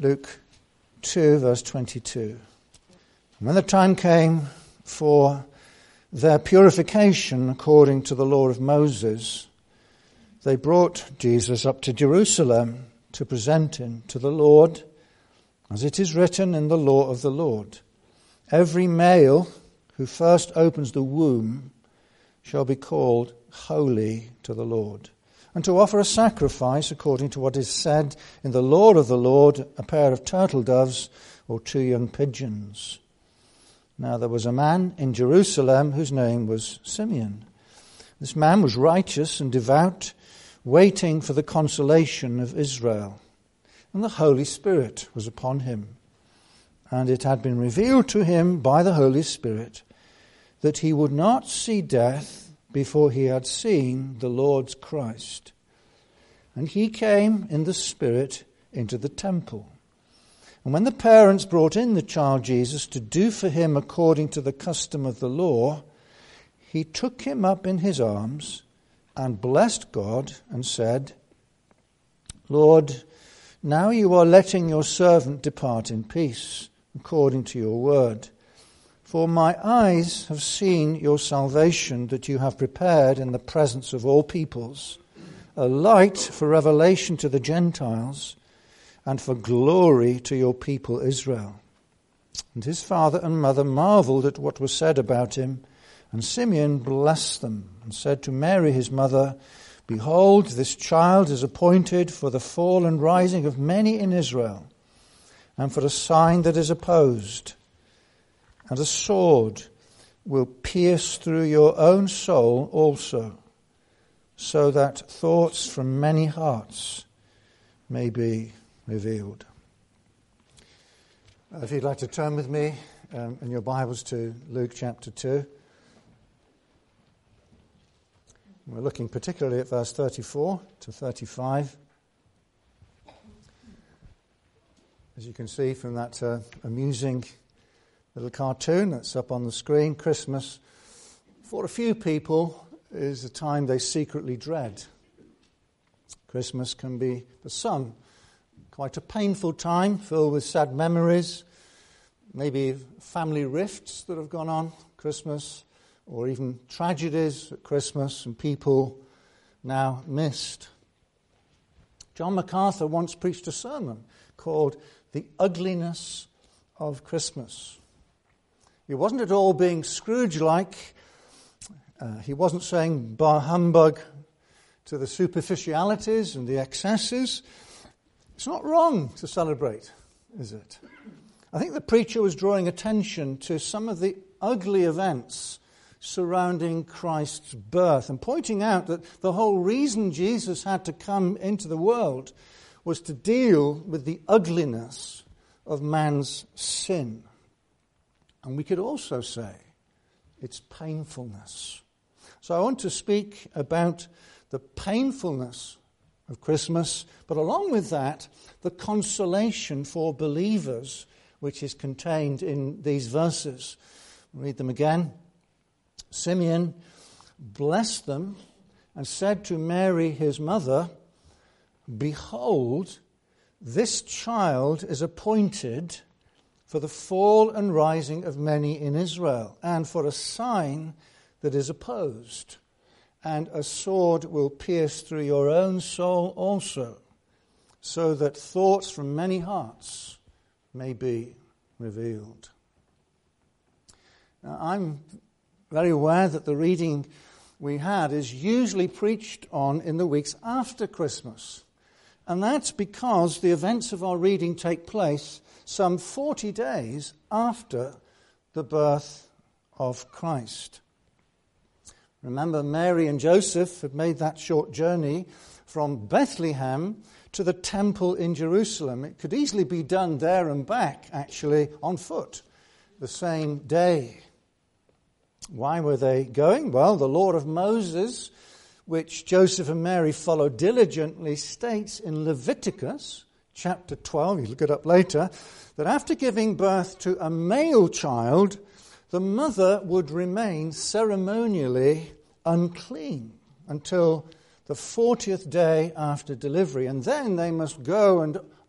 Luke 2, verse 22. And when the time came for their purification according to the law of Moses, they brought Jesus up to Jerusalem to present him to the Lord, as it is written in the law of the Lord. Every male who first opens the womb shall be called holy to the Lord, and to offer a sacrifice according to what is said in the law of the Lord, a pair of turtle doves or 2 young pigeons. Now there was a man in Jerusalem whose name was Simeon. This man was righteous and devout, waiting for the consolation of Israel. And the Holy Spirit was upon him. And it had been revealed to him by the Holy Spirit that he would not see death before he had seen the Lord's Christ. And he came in the Spirit into the temple. And when the parents brought in the child Jesus to do for him according to the custom of the law, he took him up in his arms and blessed God and said, Lord, now you are letting your servant depart in peace, according to your word. For my eyes have seen your salvation that you have prepared in the presence of all peoples, a light for revelation to the Gentiles and for glory to your people Israel. And his father and mother marveled at what was said about him, and Simeon blessed them and said to Mary his mother, Behold, this child is appointed for the fall and rising of many in Israel, and for a sign that is opposed. And a sword will pierce through your own soul also, so that thoughts from many hearts may be revealed. If you'd like to turn with me in your Bibles to Luke chapter 2. We're looking particularly at verse 34 to 35. As you can see from that amusing little cartoon that's up on the screen, Christmas, for a few people, is a time they secretly dread. Christmas can be, for some, quite a painful time, filled with sad memories, maybe family rifts that have gone on Christmas, or even tragedies at Christmas and people now missed. John MacArthur once preached a sermon called The Ugliness of Christmas. He wasn't at all being Scrooge-like. He wasn't saying bah humbug to the superficialities and the excesses. It's not wrong to celebrate, is it? I think the preacher was drawing attention to some of the ugly events surrounding Christ's birth and pointing out that the whole reason Jesus had to come into the world was to deal with the ugliness of man's sin. And we could also say its painfulness. So I want to speak about the painfulness of Christmas, but along with that, the consolation for believers, which is contained in these verses. I'll read them again. Simeon blessed them and said to Mary his mother, Behold, this child is appointed for the fall and rising of many in Israel, and for a sign that is opposed, and a sword will pierce through your own soul also, so that thoughts from many hearts may be revealed. Now, I'm very aware that the reading we had is usually preached on in the weeks after Christmas. And that's because the events of our reading take place some 40 days after the birth of Christ. Remember, Mary and Joseph had made that short journey from Bethlehem to the temple in Jerusalem. It could easily be done there and back, actually, on foot, the same day. Why were they going? Well, the law of Moses, which Joseph and Mary followed diligently, states in Leviticus chapter 12, you look it up later, that after giving birth to a male child, the mother would remain ceremonially unclean until the 40th day after delivery. And then they must go and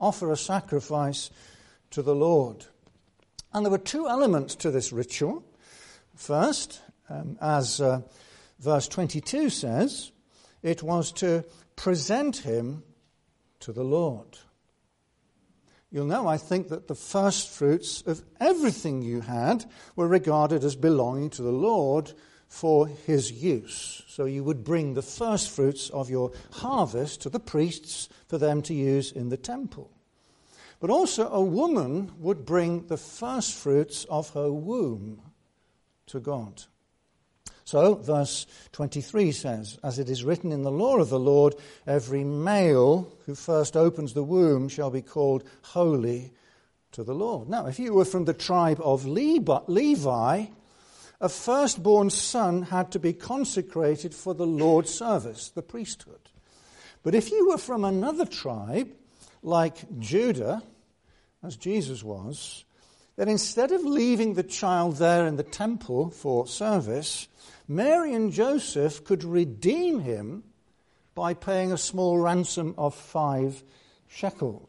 offer a sacrifice to the Lord. And there were two elements to this ritual. First, as verse 22 says, it was to present him to the Lord. You'll know, I think, that the first fruits of everything you had were regarded as belonging to the Lord for his use. So you would bring the first fruits of your harvest to the priests for them to use in the temple. But also a woman would bring the first fruits of her womb to God. So, verse 23 says, as it is written in the law of the Lord, every male who first opens the womb shall be called holy to the Lord. Now, if you were from the tribe of Levi, a firstborn son had to be consecrated for the Lord's service, the priesthood. But if you were from another tribe, like Judah, as Jesus was, then instead of leaving the child there in the temple for service, Mary and Joseph could redeem him by paying a small ransom of 5 shekels.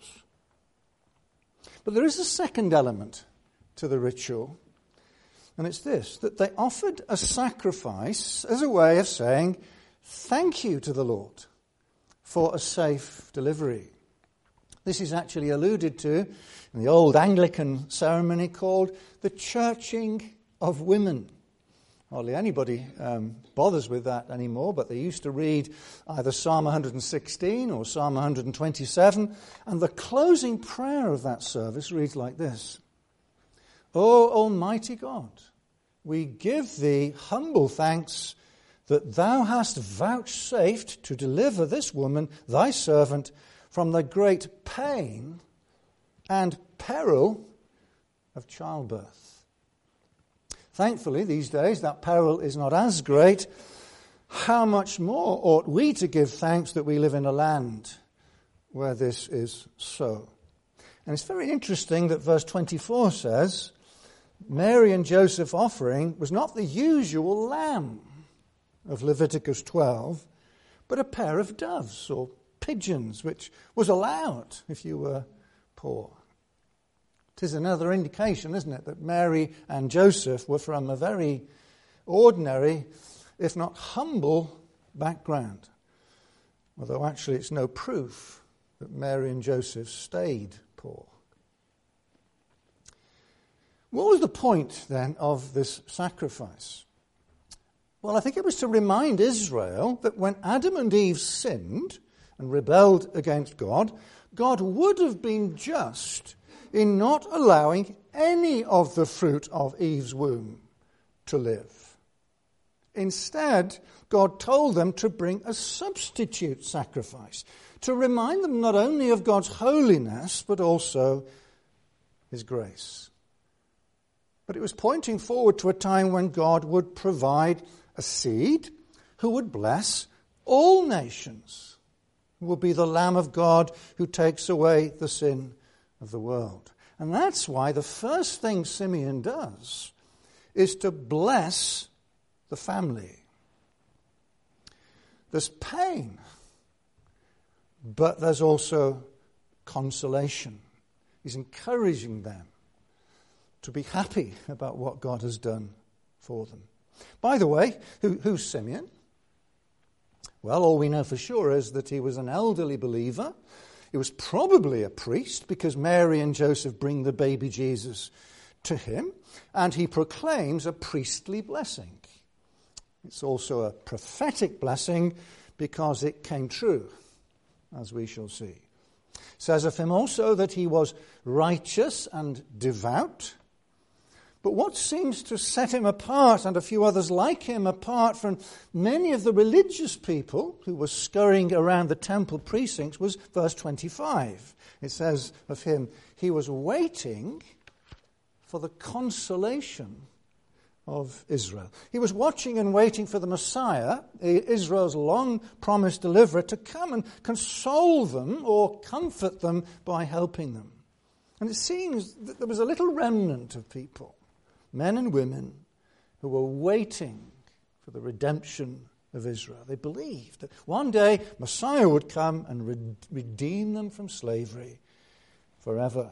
But there is a second element to the ritual, and it's this, that they offered a sacrifice as a way of saying thank you to the Lord for a safe delivery. This is actually alluded to in the old Anglican ceremony called the churching of women. Hardly anybody bothers with that anymore, but they used to read either Psalm 116 or Psalm 127, and the closing prayer of that service reads like this: O Almighty God, we give thee humble thanks that thou hast vouchsafed to deliver this woman, thy servant, from the great pain and peril of childbirth. Thankfully, these days, that peril is not as great. How much more ought we to give thanks that we live in a land where this is so? And it's very interesting that verse 24 says, Mary and Joseph offering was not the usual lamb of Leviticus 12, but a pair of doves or pigeons, which was allowed if you were poor. It is another indication, isn't it, that Mary and Joseph were from a very ordinary, if not humble, background. Although actually it's no proof that Mary and Joseph stayed poor. What was the point, then, of this sacrifice? Well, I think it was to remind Israel that when Adam and Eve sinned and rebelled against God, God would have been just in not allowing any of the fruit of Eve's womb to live. Instead, God told them to bring a substitute sacrifice, to remind them not only of God's holiness, but also his grace. But it was pointing forward to a time when God would provide a seed who would bless all nations, who will be the Lamb of God who takes away the sin of the world. And that's why the first thing Simeon does is to bless the family. There's pain, but there's also consolation. He's encouraging them to be happy about what God has done for them. By the way, who's Simeon? Well, all we know for sure is that he was an elderly believer. He was probably a priest because Mary and Joseph bring the baby Jesus to him, and he proclaims a priestly blessing. It's also a prophetic blessing because it came true, as we shall see. It says of him also that he was righteous and devout. But what seems to set him apart, and a few others like him, apart from many of the religious people who were scurrying around the temple precincts, was verse 25. It says of him, he was waiting for the consolation of Israel. He was watching and waiting for the Messiah, Israel's long-promised deliverer, to come and console them or comfort them by helping them. And it seems that there was a little remnant of people, men and women, who were waiting for the redemption of Israel. They believed that one day Messiah would come and redeem them from slavery forever.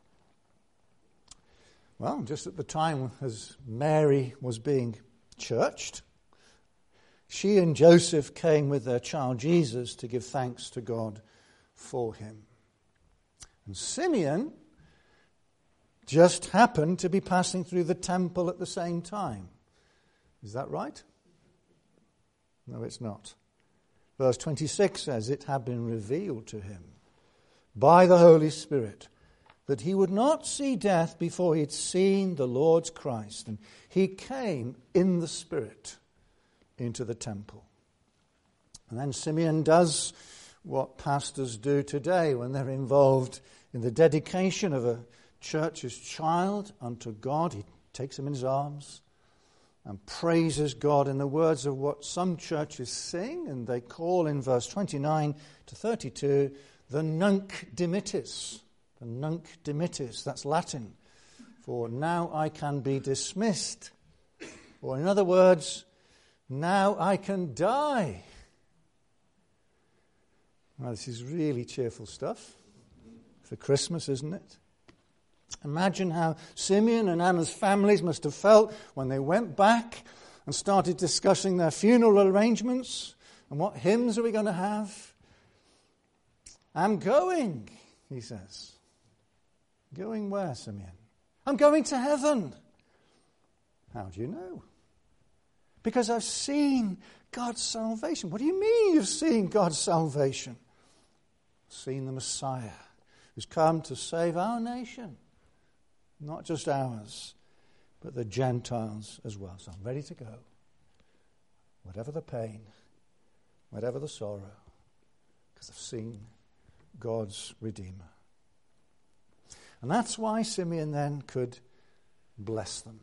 Well, just at the time as Mary was being churched, she and Joseph came with their child Jesus to give thanks to God for him. And Simeon just happened to be passing through the temple at the same time. Is that right? No, it's not. Verse 26 says, it had been revealed to him by the Holy Spirit that he would not see death before he had seen the Lord's Christ. And he came in the Spirit into the temple. And then Simeon does what pastors do today when they're involved in the dedication of a church's child unto God. He takes him in his arms and praises God in the words of what some churches sing, and they call in verse 29 to 32 the Nunc Dimittis. The Nunc Dimittis, that's Latin for now I can be dismissed. Or in other words, now I can die. Well, this is really cheerful stuff for Christmas, isn't it? Imagine how Simeon and Anna's families must have felt when they went back and started discussing their funeral arrangements and what hymns are we going to have. I'm going, he says. Going where, Simeon? I'm going to heaven. How do you know? Because I've seen God's salvation. What do you mean you've seen God's salvation? Seen the Messiah who's come to save our nation. Not just ours, but the Gentiles as well. So I'm ready to go. Whatever the pain, whatever the sorrow, because I've seen God's Redeemer. And that's why Simeon then could bless them.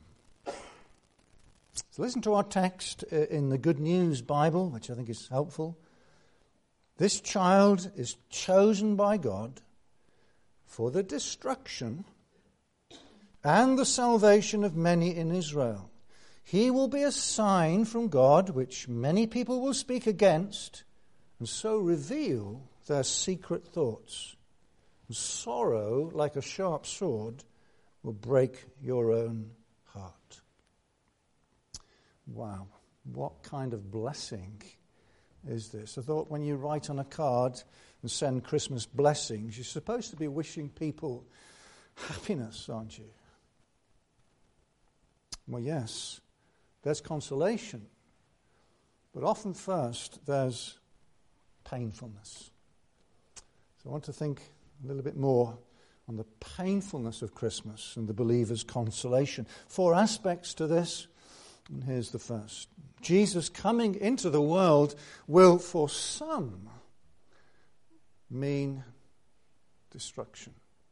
So listen to our text in the Good News Bible, which I think is helpful. This child is chosen by God for the destruction and the salvation of many in Israel. He will be a sign from God which many people will speak against and so reveal their secret thoughts. And sorrow, like a sharp sword, will break your own heart. Wow, what kind of blessing is this? I thought when you write on a card and send Christmas blessings, you're supposed to be wishing people happiness, aren't you? Well, yes, there's consolation, but often first there's painfulness. So I want to think a little bit more on the painfulness of Christmas and the believer's consolation. 4 aspects to this, and here's the first. Jesus coming into the world will, for some, mean destruction.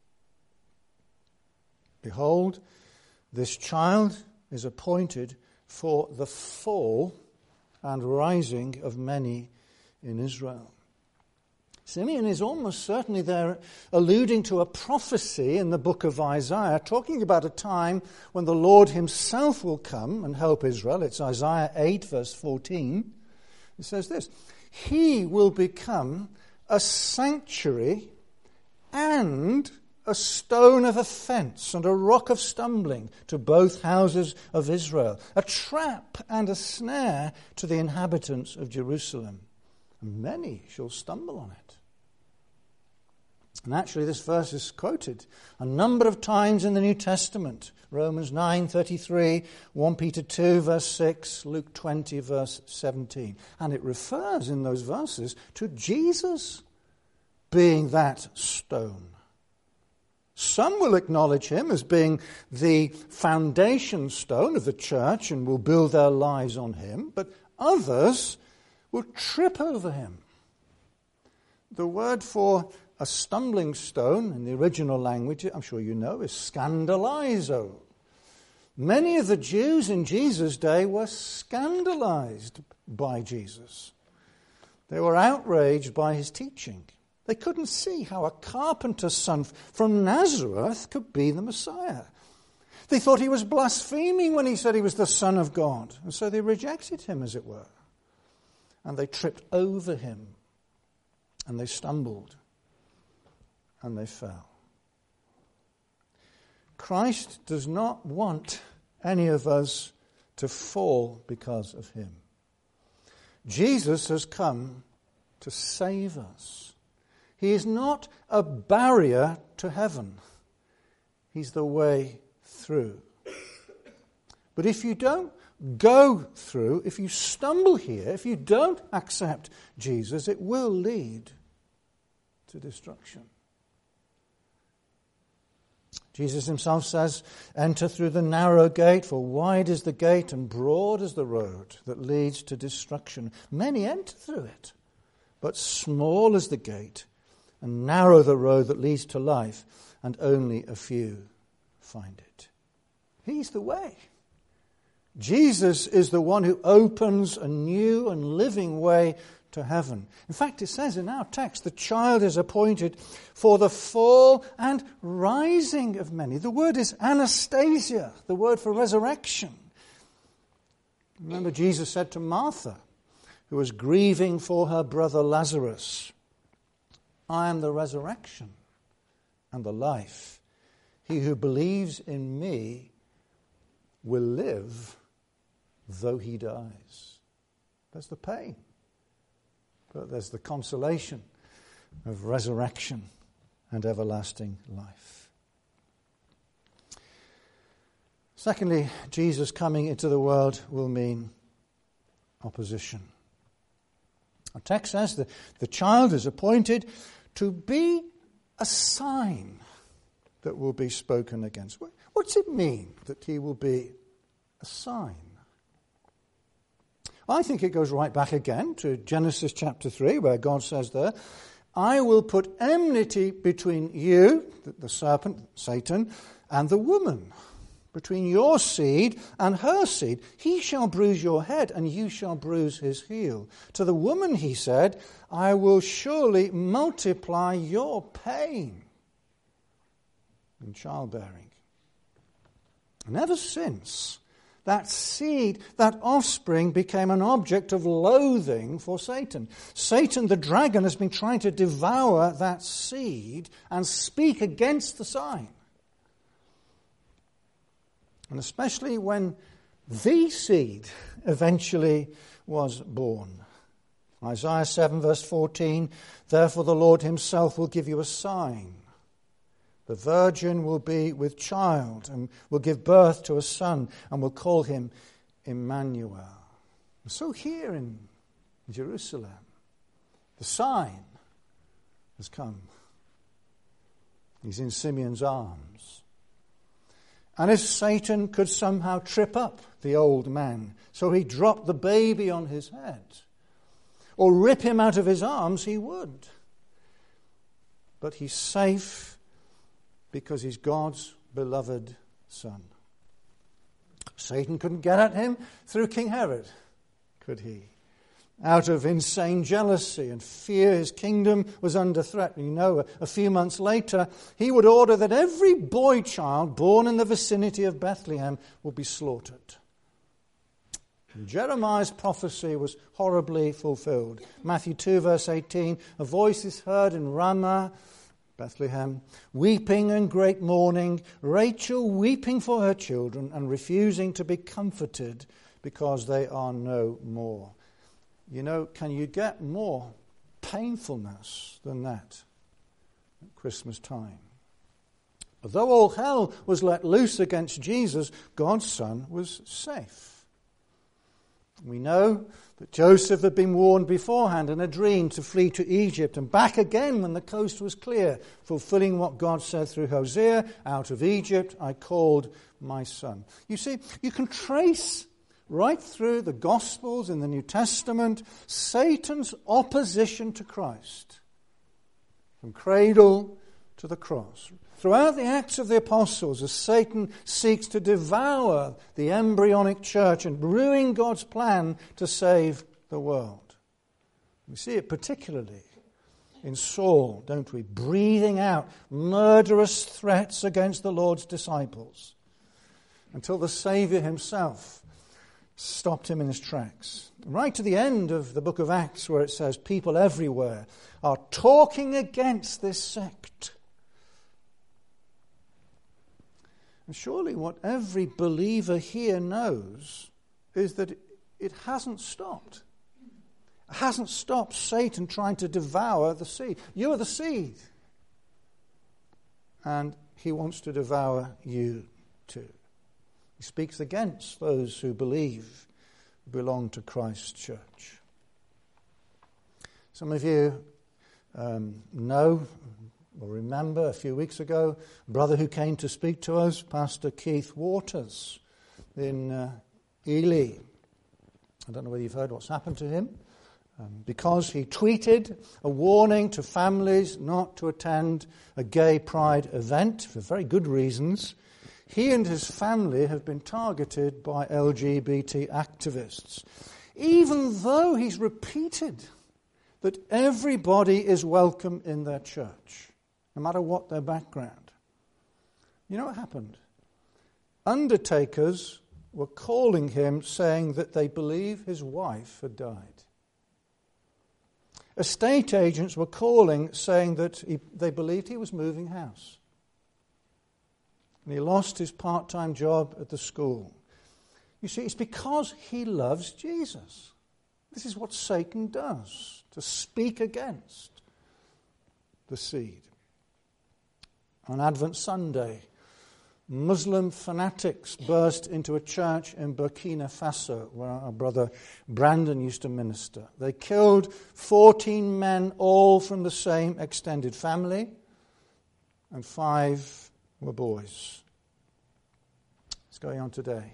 Behold, this child is appointed for the fall and rising of many in Israel. Simeon is almost certainly there alluding to a prophecy in the book of Isaiah, talking about a time when the Lord himself will come and help Israel. It's Isaiah 8, verse 14. It says this, he will become a sanctuary and a stone of offense and a rock of stumbling to both houses of Israel, a trap and a snare to the inhabitants of Jerusalem. And many shall stumble on it. And actually this verse is quoted a number of times in the New Testament. Romans 9:33, 1 Peter 2, verse 6, Luke 20, verse 17. And it refers in those verses to Jesus being that stone. Some will acknowledge him as being the foundation stone of the church and will build their lives on him, but others will trip over him. The word for a stumbling stone in the original language, I'm sure you know, is scandalizo. Many of the Jews in Jesus' day were scandalized by Jesus. They were outraged by his teaching. They couldn't see how a carpenter's son from Nazareth could be the Messiah. They thought he was blaspheming when he said he was the Son of God. And so they rejected him, as it were. And they tripped over him. And they stumbled. And they fell. Christ does not want any of us to fall because of him. Jesus has come to save us. He is not a barrier to heaven. He's the way through. But if you don't go through, if you stumble here, if you don't accept Jesus, it will lead to destruction. Jesus himself says, "Enter through the narrow gate, for wide is the gate and broad is the road that leads to destruction. Many enter through it, but small is the gate and narrow the road that leads to life, and only a few find it." He's the way. Jesus is the one who opens a new and living way to heaven. In fact, it says in our text, the child is appointed for the fall and rising of many. The word is anastasia, the word for resurrection. Remember, Jesus said to Martha, who was grieving for her brother Lazarus, "I am the resurrection and the life. He who believes in me will live though he dies." There's the pain, but there's the consolation of resurrection and everlasting life. Secondly, Jesus coming into the world will mean opposition. Our text says that the child is appointed to be a sign that will be spoken against. What does it mean that he will be a sign? I think it goes right back again to Genesis chapter 3, where God says there, "I will put enmity between you," the serpent, Satan, "and the woman, between your seed and her seed. He shall bruise your head, and you shall bruise his heel. To the woman, he said, I will surely multiply your pain in childbearing." And ever since, that seed, that offspring, became an object of loathing for Satan. Satan, the dragon, has been trying to devour that seed and speak against the sign. And especially when the seed eventually was born. Isaiah 7 verse 14, "Therefore the Lord himself will give you a sign. The virgin will be with child and will give birth to a son and will call him Emmanuel." So here in Jerusalem, the sign has come. He's in Simeon's arms. And if Satan could somehow trip up the old man, so he dropped the baby on his head, or rip him out of his arms, he would. But he's safe because he's God's beloved son. Satan couldn't get at him through King Herod, could he? Out of insane jealousy and fear, his kingdom was under threat. You know, a few months later, he would order that every boy child born in the vicinity of Bethlehem would be slaughtered. And Jeremiah's prophecy was horribly fulfilled. Matthew 2 verse 18, "A voice is heard in Ramah, Bethlehem, weeping and great mourning, Rachel weeping for her children and refusing to be comforted because they are no more." You know, can you get more painfulness than that at Christmas time? Although all hell was let loose against Jesus, God's Son was safe. We know that Joseph had been warned beforehand in a dream to flee to Egypt and back again when the coast was clear, fulfilling what God said through Hosea, "Out of Egypt I called my son." You see, you can trace right through the Gospels in the New Testament Satan's opposition to Christ, from cradle to the cross. Throughout the Acts of the Apostles, as Satan seeks to devour the embryonic church and ruin God's plan to save the world. We see it particularly in Saul, don't we? Breathing out murderous threats against the Lord's disciples until the Saviour himself stopped him in his tracks. Right to the end of the book of Acts, where it says people everywhere are talking against this sect. And surely what every believer here knows is that it hasn't stopped. It hasn't stopped Satan trying to devour the seed. You are the seed. And he wants to devour you too. He speaks against those who believe, belong to Christ's church. Some of you know or remember a few weeks ago, a brother who came to speak to us, Pastor Keith Waters in Ely. I don't know whether you've heard what's happened to him. Because he tweeted a warning to families not to attend a gay pride event for very good reasons, he and his family have been targeted by LGBT activists, even though he's repeated that everybody is welcome in their church, no matter what their background. You know what happened? Undertakers were calling him, saying that they believe his wife had died. Estate agents were calling, saying that they believed he was moving house. And he lost his part-time job at the school. You see, it's because he loves Jesus. This is what Satan does, to speak against the seed. On Advent Sunday, Muslim fanatics burst into a church in Burkina Faso, where our brother Brandon used to minister. They killed 14 men, all from the same extended family, and 5 were boys. It's going on today.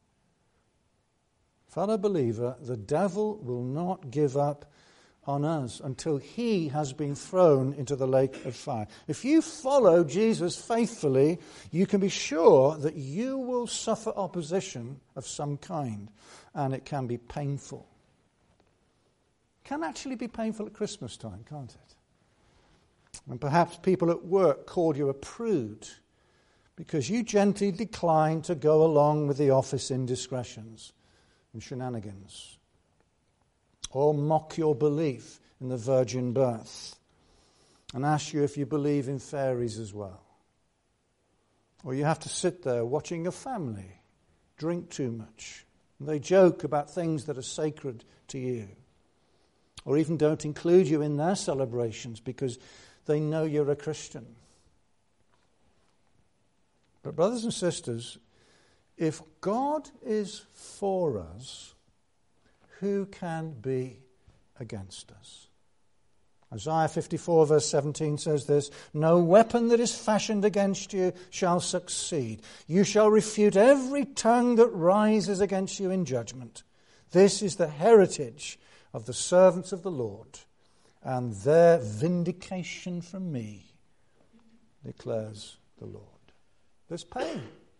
Fellow believer, the devil will not give up on us until he has been thrown into the lake of fire. If you follow Jesus faithfully, you can be sure that you will suffer opposition of some kind, and it can be painful. It can actually be painful at Christmas time, can't it? And perhaps people at work called you a prude because you gently declined to go along with the office indiscretions and shenanigans, or mock your belief in the virgin birth and ask you if you believe in fairies as well. Or you have to sit there watching your family drink too much, and they joke about things that are sacred to you, or even don't include you in their celebrations because they know you're a Christian. But brothers and sisters, if God is for us, who can be against us? Isaiah 54 verse 17 says this, "No weapon that is fashioned against you shall succeed. You shall refute every tongue that rises against you in judgment. This is the heritage of the servants of the Lord, and their vindication from me, declares the Lord." There's pain,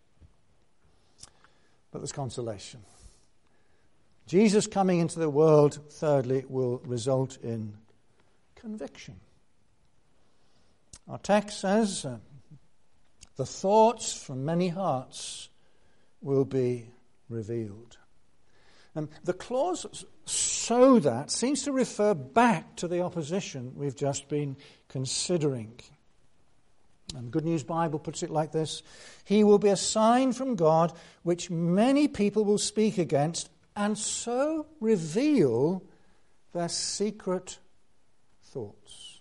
but there's consolation. Jesus coming into the world, thirdly, will result in conviction. Our text says, the thoughts from many hearts will be revealed. And the clause "so that" seems to refer back to the opposition we've just been considering. And Good News Bible puts it like this: "He will be a sign from God which many people will speak against, and so reveal their secret thoughts."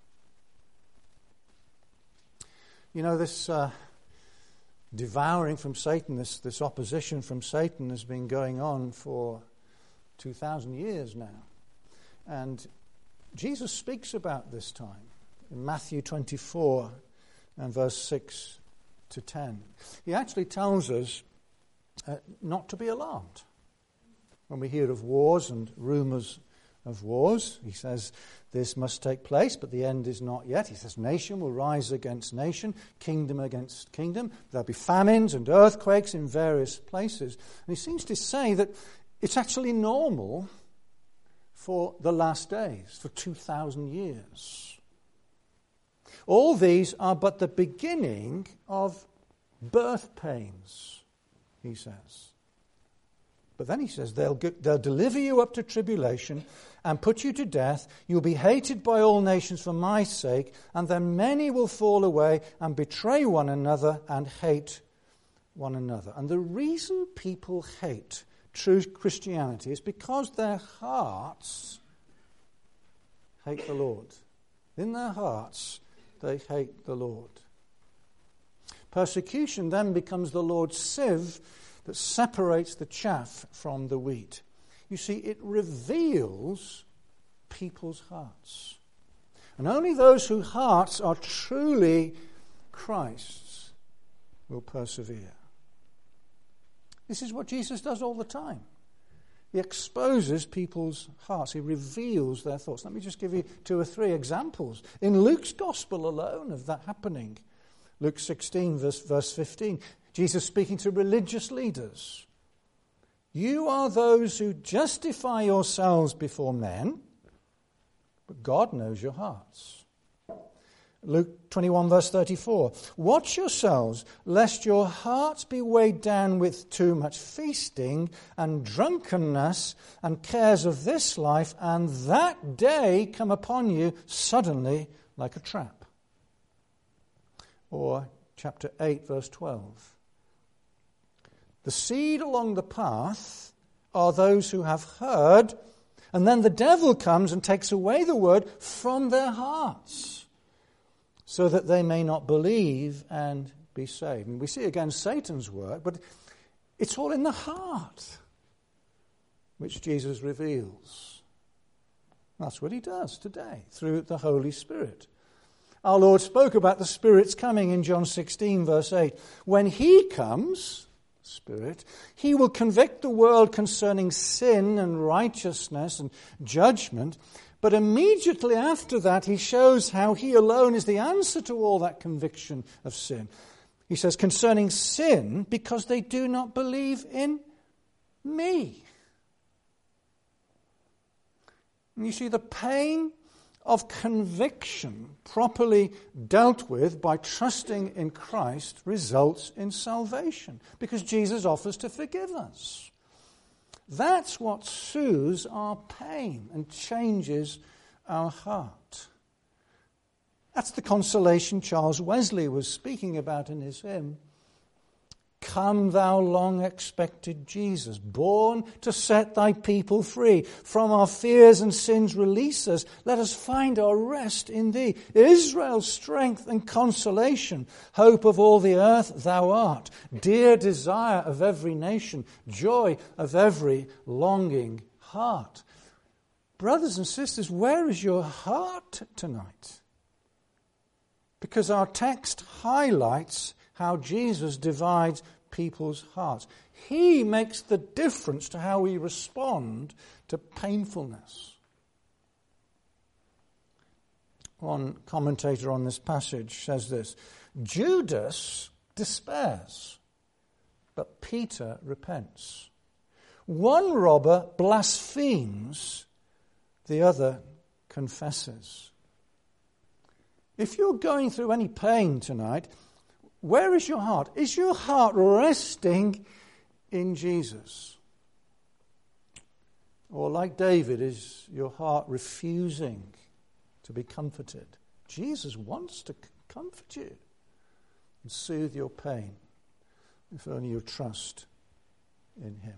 You know, this devouring from Satan, this opposition from Satan has been going on for 2,000 years now. And Jesus speaks about this time in Matthew 24 and verse 6 to 10. He actually tells us not to be alarmed when we hear of wars and rumours of wars. He says this must take place, but the end is not yet. He says nation will rise against nation, kingdom against kingdom. There'll be famines and earthquakes in various places. And he seems to say that it's actually normal for the last days, for 2,000 years. All these are but the beginning of birth pains, he says. But then he says they'll deliver you up to tribulation and put you to death. You'll be hated by all nations for my sake, and then many will fall away and betray one another and hate one another. And the reason people hate true Christianity is because their hearts hate the Lord. In their hearts, they hate the Lord. Persecution then becomes the Lord's sieve that separates the chaff from the wheat. You see, it reveals people's hearts. And only those whose hearts are truly Christ's will persevere. This is what Jesus does all the time. He exposes people's hearts. He reveals their thoughts. Let me just give you 2 or 3 examples in Luke's gospel alone of that happening. Luke 16, verse 15. Jesus speaking to religious leaders. You are those who justify yourselves before men, but God knows your hearts. Luke 21, verse 34. Watch yourselves, lest your hearts be weighed down with too much feasting and drunkenness and cares of this life, and that day come upon you suddenly like a trap. Or chapter 8, verse 12. The seed along the path are those who have heard, and then the devil comes and takes away the word from their hearts, so that they may not believe and be saved. And we see again Satan's work, but it's all in the heart, which Jesus reveals. That's what he does today, through the Holy Spirit. Our Lord spoke about the Spirit's coming in John 16, verse 8. When he comes, Spirit, he will convict the world concerning sin and righteousness and judgment. But immediately after that, he shows how he alone is the answer to all that conviction of sin. He says, concerning sin, because they do not believe in me. And you see, the pain of conviction properly dealt with by trusting in Christ results in salvation, because Jesus offers to forgive us. That's what soothes our pain and changes our heart. That's the consolation Charles Wesley was speaking about in his hymn. Come, thou long-expected Jesus, born to set thy people free. From our fears and sins release us. Let us find our rest in thee. Israel's strength and consolation, hope of all the earth thou art. Dear desire of every nation, joy of every longing heart. Brothers and sisters, where is your heart tonight? Because our text highlights how Jesus divides people's hearts. He makes the difference to how we respond to painfulness. One commentator on this passage says this: Judas despairs, but Peter repents. One robber blasphemes, the other confesses. If you're going through any pain tonight, where is your heart? Is your heart resting in Jesus? Or like David, is your heart refusing to be comforted? Jesus wants to comfort you and soothe your pain, if only you trust in him.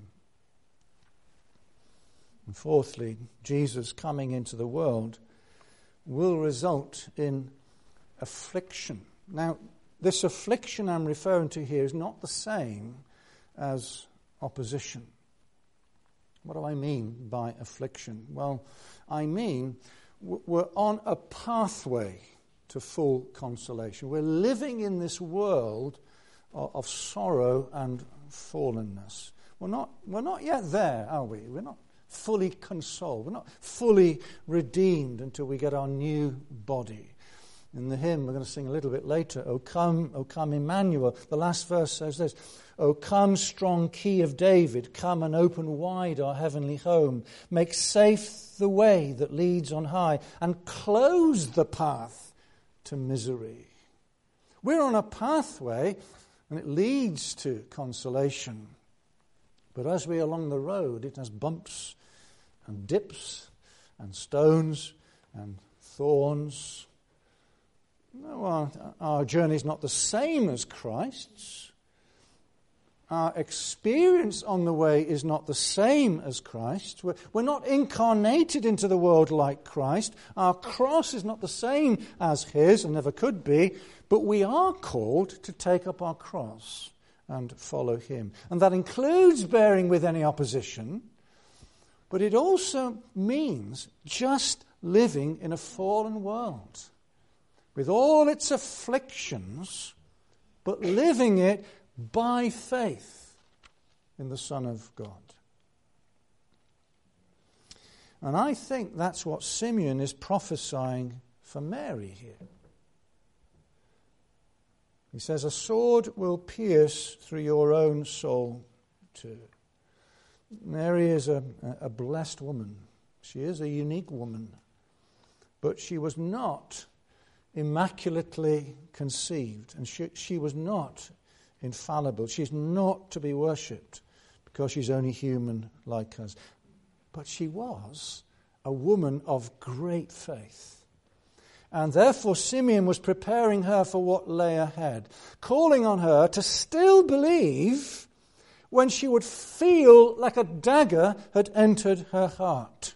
And fourthly, Jesus coming into the world will result in affliction. Now, this affliction I'm referring to here is not the same as opposition. What do I mean by affliction? Well, I mean we're on a pathway to full consolation. We're living in this world of sorrow and fallenness. We're not yet there, are we? We're not fully consoled. We're not fully redeemed until we get our new body. In the hymn we're going to sing a little bit later, O come, Emmanuel. The last verse says this: O come, strong key of David, come and open wide our heavenly home. Make safe the way that leads on high, and close the path to misery. We're on a pathway, and it leads to consolation. But as we're along the road, it has bumps and dips and stones and thorns. No, our journey is not the same as Christ's, Our experience on the way is not the same as Christ. We're not incarnated into the world like Christ. Our cross is not the same as his and never could be, but we are called to take up our cross and follow him. And that includes bearing with any opposition, but it also means just living in a fallen world with all its afflictions, but living it by faith in the Son of God. And I think that's what Simeon is prophesying for Mary here. He says, a sword will pierce through your own soul too. Mary is a blessed woman. She is a unique woman. But she was not immaculately conceived. And she was not infallible. She's not to be worshipped because she's only human like us. But she was a woman of great faith. And therefore Simeon was preparing her for what lay ahead, calling on her to still believe when she would feel like a dagger had entered her heart.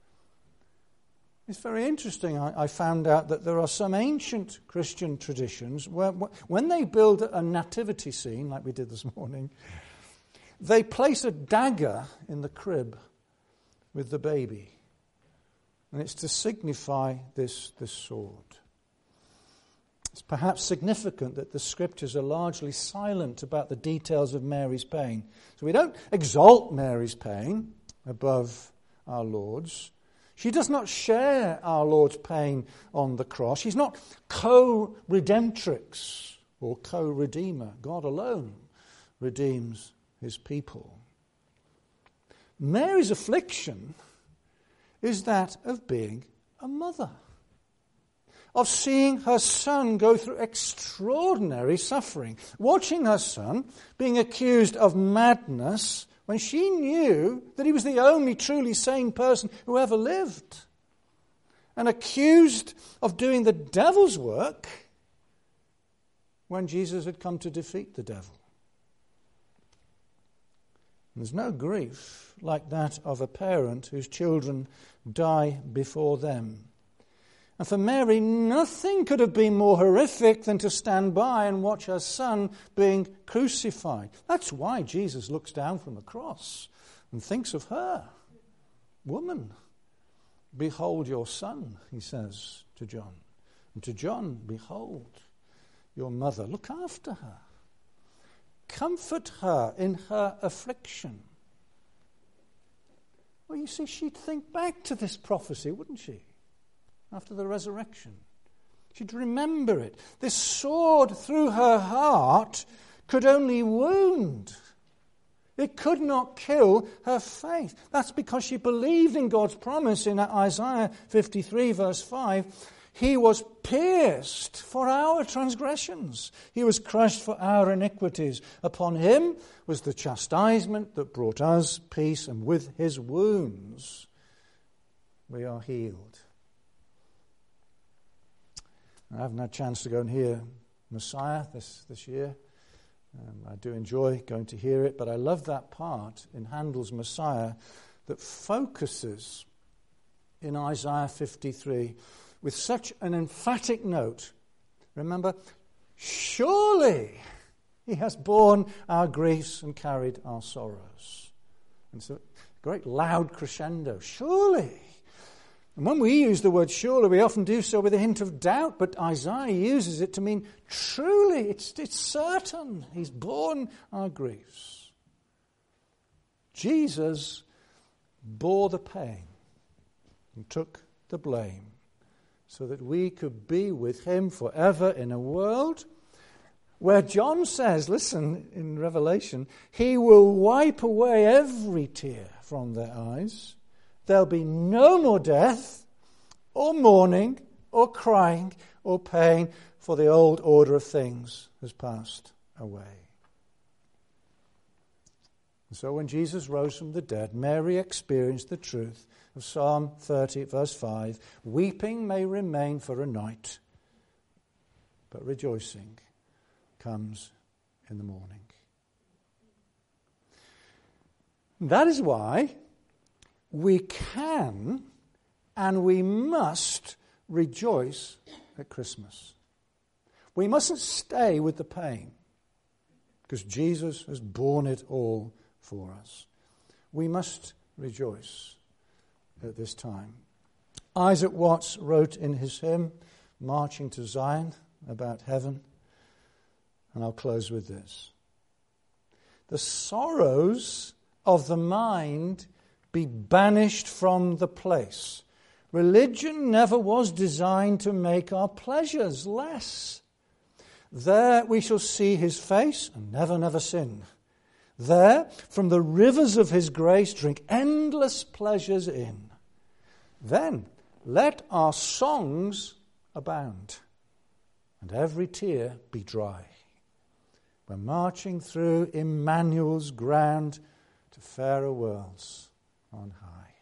It's very interesting. I found out that there are some ancient Christian traditions where when they build a nativity scene, like we did this morning, they place a dagger in the crib with the baby. And it's to signify this sword. It's perhaps significant that the scriptures are largely silent about the details of Mary's pain. So we don't exalt Mary's pain above our Lord's. She does not share our Lord's pain on the cross. She's not co-redemptrix or co-redeemer. God alone redeems his people. Mary's affliction is that of being a mother, of seeing her son go through extraordinary suffering, watching her son being accused of madness when she knew that he was the only truly sane person who ever lived, and accused of doing the devil's work when Jesus had come to defeat the devil. There's no grief like that of a parent whose children die before them. And for Mary, nothing could have been more horrific than to stand by and watch her son being crucified. That's why Jesus looks down from the cross and thinks of her. Woman, behold your son, he says to John. And to John, behold your mother. Look after her. Comfort her in her affliction. Well, you see, she'd think back to this prophecy, wouldn't she? After the resurrection. She'd remember it. This sword through her heart could only wound. It could not kill her faith. That's because she believed in God's promise in Isaiah 53 verse 5. He was pierced for our transgressions. He was crushed for our iniquities. Upon him was the chastisement that brought us peace, and with his wounds we are healed. I haven't had a chance to go and hear Messiah this year. I do enjoy going to hear it, but I love that part in Handel's Messiah that focuses in Isaiah 53 with such an emphatic note. Remember, surely he has borne our griefs and carried our sorrows. And so, great loud crescendo, surely. And when we use the word surely, we often do so with a hint of doubt, but Isaiah uses it to mean truly, it's certain. He's borne our griefs. Jesus bore the pain and took the blame so that we could be with him forever in a world where John says, listen, in Revelation, he will wipe away every tear from their eyes. There'll be no more death, or mourning, or crying, or pain, for the old order of things has passed away. And so when Jesus rose from the dead, Mary experienced the truth of Psalm 30, verse 5. Weeping may remain for a night, but rejoicing comes in the morning. That is why we can and we must rejoice at Christmas. We mustn't stay with the pain, because Jesus has borne it all for us. We must rejoice at this time. Isaac Watts wrote in his hymn, Marching to Zion, about heaven, and I'll close with this. The sorrows of the mind be banished from the place. Religion never was designed to make our pleasures less. There we shall see his face and never, never sin. There, from the rivers of his grace, drink endless pleasures in. Then let our songs abound, and every tear be dry. We're marching through Emmanuel's ground to fairer worlds on high.